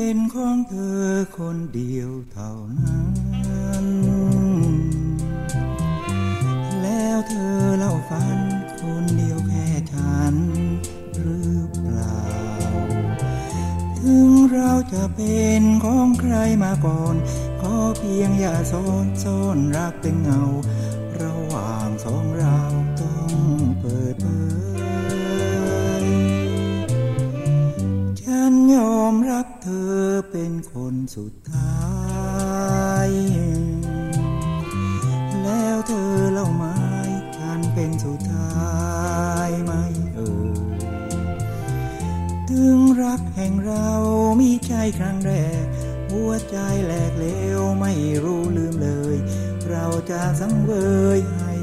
เป็นของเธอคนเดียวเท่านั้นแล้วเธอเล่าฝันคนเดียวแค่ฉันหรือเปล่าถึงเราจะเป็นของใครมาก่อนขอเพียงอย่าซ่อนรักเป็นเงาระหว่างสองเราต้องเปิดเผยฉันยอมรับเธอเป็นคนสุดท้ายแล้วเธอเล่าไหมฉันเป็นสุดท้ายไหมถึงรักแห่งเรามิใช่ครั้งแรกหัวใจแหลกเหลวไม่รู้ลืมเลยเราจะสังเวยให้